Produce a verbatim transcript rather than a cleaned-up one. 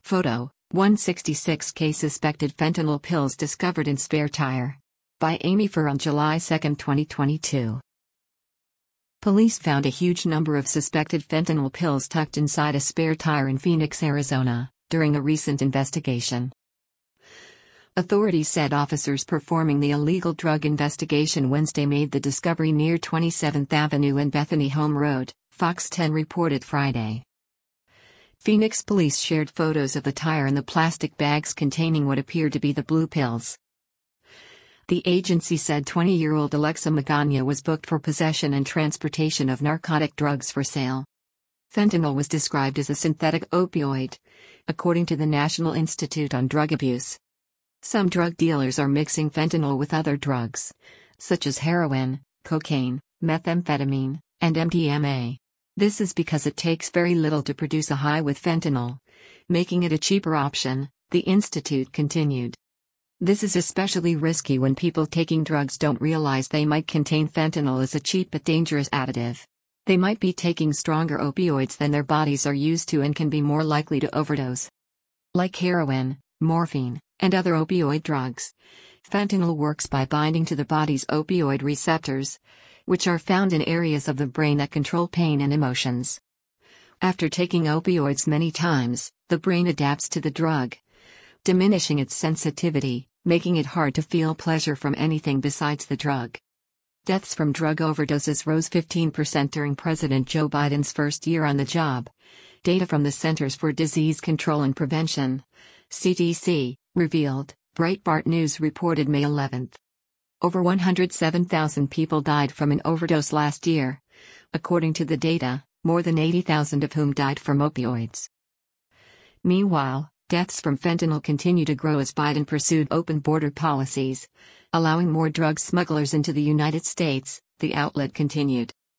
Photo: one hundred sixty-six K suspected fentanyl pills discovered in spare tire. By Amy Fur on July second, twenty twenty-two. Police found a huge number of suspected fentanyl pills tucked inside a spare tire in Phoenix, Arizona, during a recent investigation. Authorities said officers performing the illegal drug investigation Wednesday made the discovery near twenty-seventh Avenue and Bethany Home Road, Fox ten reported Friday. Phoenix police shared photos of the tire and the plastic bags containing what appeared to be the blue pills. The agency said twenty-year-old Alexa Magana was booked for possession and transportation of narcotic drugs for sale. Fentanyl was described as a synthetic opioid, according to the National Institute on Drug Abuse. Some drug dealers are mixing fentanyl with other drugs, such as heroin, cocaine, methamphetamine, and M D M A. This is because it takes very little to produce a high with fentanyl, making it a cheaper option, the institute continued. This is especially risky when people taking drugs don't realize they might contain fentanyl as a cheap but dangerous additive. They might be taking stronger opioids than their bodies are used to and can be more likely to overdose. Like heroin, morphine, and other opioid drugs, fentanyl works by binding to the body's opioid receptors, which are found in areas of the brain that control pain and emotions. After taking opioids many times, the brain adapts to the drug, diminishing its sensitivity, making it hard to feel pleasure from anything besides the drug. Deaths from drug overdoses rose fifteen percent during President Joe Biden's first year on the job. Data from the Centers for Disease Control and Prevention, C D C, revealed, Breitbart News reported May eleventh. Over one hundred seven thousand people died from an overdose last year. According to the data, more than eighty thousand of whom died from opioids. Meanwhile, deaths from fentanyl continue to grow as Biden pursued open border policies, allowing more drug smugglers into the United States, the outlet continued.